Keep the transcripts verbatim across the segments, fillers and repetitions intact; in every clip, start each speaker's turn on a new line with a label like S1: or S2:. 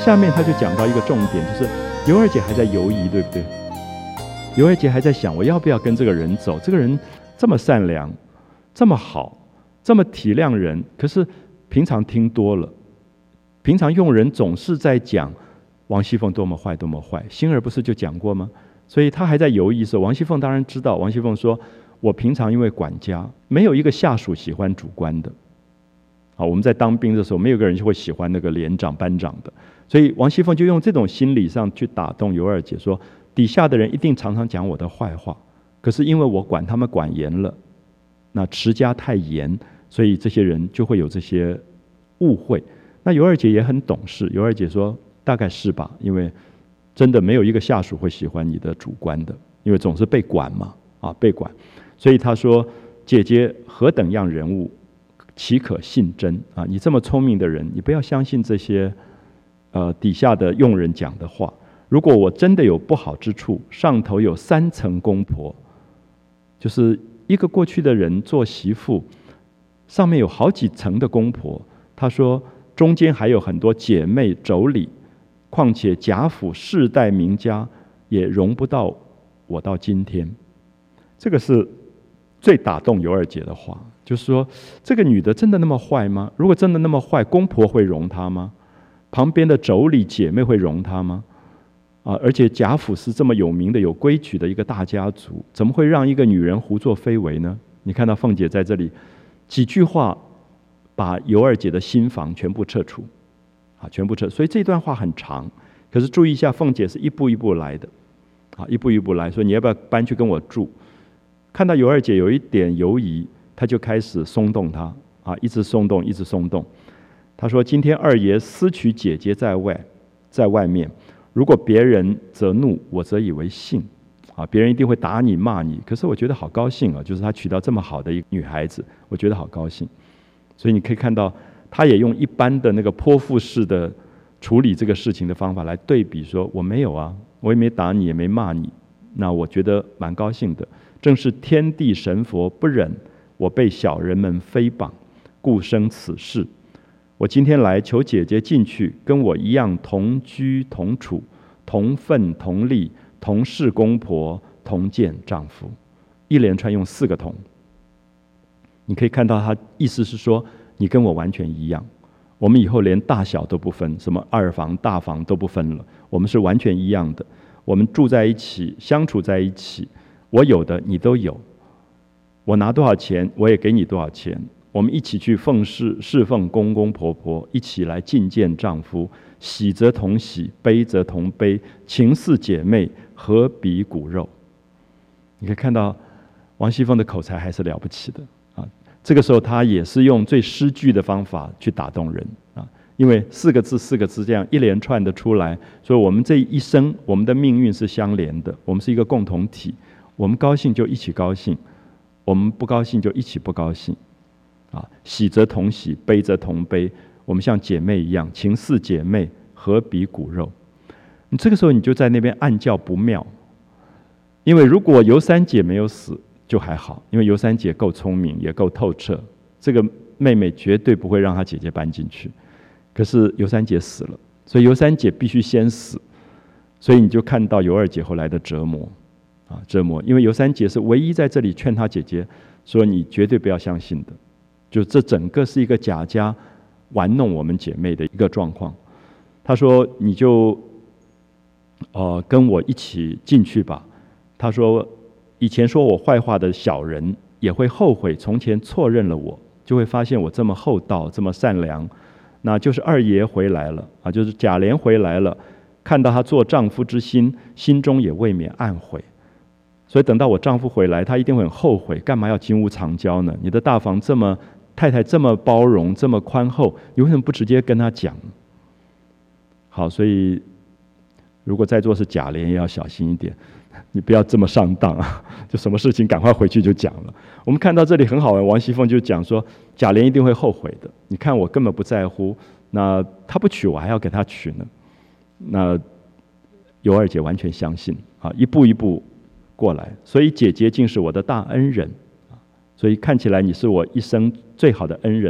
S1: 下面他就讲到一个重点，就是尤二姐还在犹疑，对不对？尤二姐还在想，我要不要跟这个人走？这个人这么善良，这么好，这么体谅人，可是平常听多了，平常用人总是在讲王熙凤多么坏，多么坏。星儿不是就讲过吗？所以他还在犹豫的时候，王熙凤当然知道。王熙凤说：“我平常因为管家，没有一个下属喜欢主官的。好，我们在当兵的时候，没有个人会喜欢那个连长、班长的。所以王熙凤就用这种心理上去打动尤二姐，说底下的人一定常常讲我的坏话，可是因为我管他们管严了，那持家太严，所以这些人就会有这些误会。那尤二姐也很懂事，尤二姐说大概是吧，因为真的没有一个下属会喜欢你的主官的，因为总是被管嘛，啊，被管。所以她说：姐姐何等样人物，岂可信真啊？你这么聪明的人，你不要相信这些呃底下的用人讲的话。如果我真的有不好之处，上头有三层公婆，就是一个过去的人做媳妇，上面有好几层的公婆。她说中间还有很多姐妹妯娌，况且贾府世代名家也容不到我到今天。这个是最打动尤二姐的话，就是说这个女的真的那么坏吗？如果真的那么坏，公婆会容她吗？旁边的妯娌姐妹会容她吗？啊，而且贾府是这么有名的有规矩的一个大家族，怎么会让一个女人胡作非为呢？你看到凤姐在这里几句话把尤二姐的心防全部撤除啊，全部撤。所以这段话很长，可是注意一下，凤姐是一步一步来的啊，一步一步来，说你要不要搬去跟我住？看到尤二姐有一点犹疑，她就开始松动她啊，一直松动，一直松动。她说：“今天二爷私娶姐姐在外，在外面，如果别人则怒，我则以为幸啊，别人一定会打你骂你。可是我觉得好高兴啊，就是他娶到这么好的一个女孩子，我觉得好高兴。所以你可以看到，他也用一般的那个泼妇式的处理这个事情的方法来对比说，我没有啊，我也没打你，也没骂你，那我觉得蛮高兴的。正是天地神佛不忍我被小人们诽谤，故生此事。我今天来求姐姐进去，跟我一样同居同处，同愤同利，同是公婆，同见丈夫。一连串用四个同，你可以看到他意思是说，你跟我完全一样，我们以后连大小都不分，什么二房大房都不分了，我们是完全一样的。我们住在一起，相处在一起，我有的你都有，我拿多少钱我也给你多少钱，我们一起去奉侍侍奉公公婆婆，一起来觐见丈夫，喜则同喜，悲则同悲，情似姐妹，何比骨肉。你可以看到王熙凤的口才还是了不起的啊！这个时候她也是用最诗句的方法去打动人啊，因为四个字四个字这样一连串的出来，所以我们这一生我们的命运是相连的，我们是一个共同体，我们高兴就一起高兴，我们不高兴就一起不高兴啊！喜则同喜，悲则同悲，我们像姐妹一样，情似姐妹，何比骨肉。你这个时候你就在那边暗叫不妙，因为如果尤三姐没有死就还好，因为尤三姐够聪明也够透彻，这个妹妹绝对不会让她姐姐搬进去。可是尤三姐死了，所以尤三姐必须先死，所以你就看到尤二姐后来的折磨啊，折磨，因为尤三姐是唯一在这里劝她姐姐说，你绝对不要相信的，就这整个是一个贾家玩弄我们姐妹的一个状况。她说你就呃跟我一起进去吧。她说以前说我坏话的小人也会后悔从前错认了我，就会发现我这么厚道这么善良，那就是二爷回来了啊，就是贾琏回来了，看到他做丈夫之心，心中也未免暗悔。所以等到我丈夫回来，他一定会很后悔，干嘛要金屋藏娇呢？你的大房这么太太这么包容这么宽厚，你为什么不直接跟他讲？好，所以如果在座是贾琏也要小心一点，你不要这么上当啊！就什么事情赶快回去就讲了。我们看到这里很好玩，王熙凤就讲说贾琏一定会后悔的，你看我根本不在乎，那他不娶我还要给他娶呢。那尤二姐完全相信啊，一步一步过来，所以姐姐竟是我的大恩人啊，所以看起来你是我一生最好的恩人，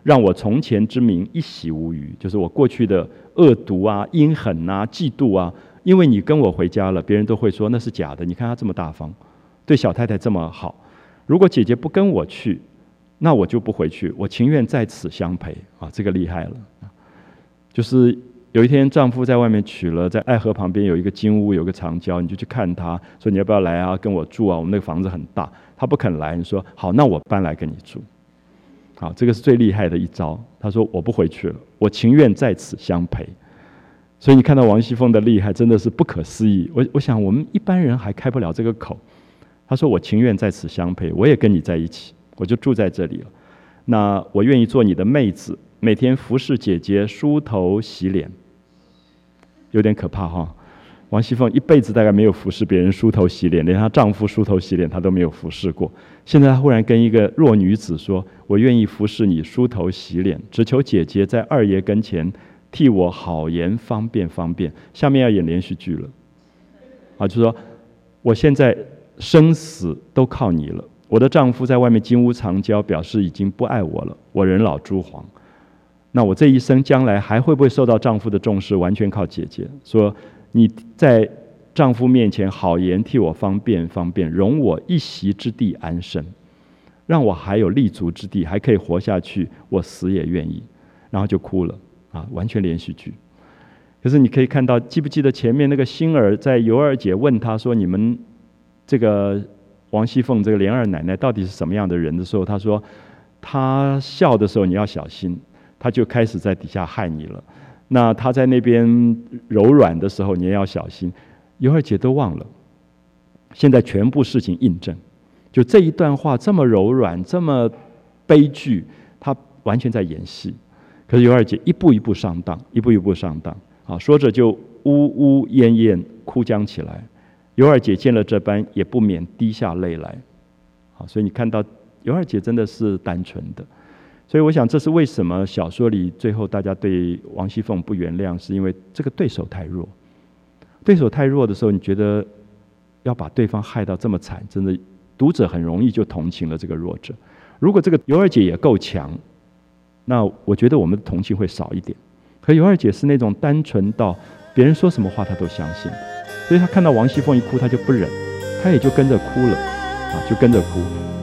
S1: 让我从前之名一洗无余，就是我过去的恶毒啊、阴狠啊、嫉妒啊，因为你跟我回家了，别人都会说那是假的。你看他这么大方，对小太太这么好，如果姐姐不跟我去，那我就不回去，我情愿在此相陪啊！这个厉害了，就是有一天丈夫在外面娶了，在爱河旁边有一个金屋，有个长郊，你就去看他，说你要不要来啊？跟我住啊？我们那个房子很大，他不肯来，你说好，那我搬来跟你住。好，这个是最厉害的一招。他说我不回去了，我情愿在此相陪。所以你看到王熙凤的厉害，真的是不可思议。我我想我们一般人还开不了这个口。他说我情愿在此相陪，我也跟你在一起，我就住在这里了。那我愿意做你的妹子，每天服侍姐姐梳头洗脸。有点可怕哈。王熙凤一辈子大概没有服侍别人梳头洗脸，连她丈夫梳头洗脸她都没有服侍过。现在她忽然跟一个弱女子说，我愿意服侍你梳头洗脸，只求姐姐在二爷跟前替我好言方便方便。下面要演连续剧了啊，就说我现在生死都靠你了，我的丈夫在外面金屋藏娇，表示已经不爱我了，我人老珠黄，那我这一生将来还会不会受到丈夫的重视，完全靠姐姐。说你在丈夫面前好言替我方便方便，容我一席之地安身，让我还有立足之地，还可以活下去，我死也愿意。然后就哭了啊，完全连续剧。可是你可以看到，记不记得前面那个星儿在尤二姐问她说，你们这个王熙凤这个琏二奶奶到底是什么样的人的时候，她说她笑的时候你要小心，她就开始在底下害你了。那她在那边柔软的时候，你也要小心。尤二姐都忘了，现在全部事情印证，就这一段话这么柔软，这么悲剧，她完全在演戏。可是尤二姐一步一步上当，一步一步上当啊！说着就呜呜咽咽哭将起来。尤二姐见了这般，也不免滴下泪来。啊，所以你看到尤二姐真的是单纯的。所以我想，这是为什么小说里最后大家对王熙凤不原谅，是因为这个对手太弱。对手太弱的时候，你觉得要把对方害到这么惨，真的读者很容易就同情了这个弱者。如果这个尤二姐也够强，那我觉得我们的同情会少一点。可尤二姐是那种单纯到别人说什么话她都相信，所以她看到王熙凤一哭，她就不忍，她也就跟着哭了，啊，就跟着哭。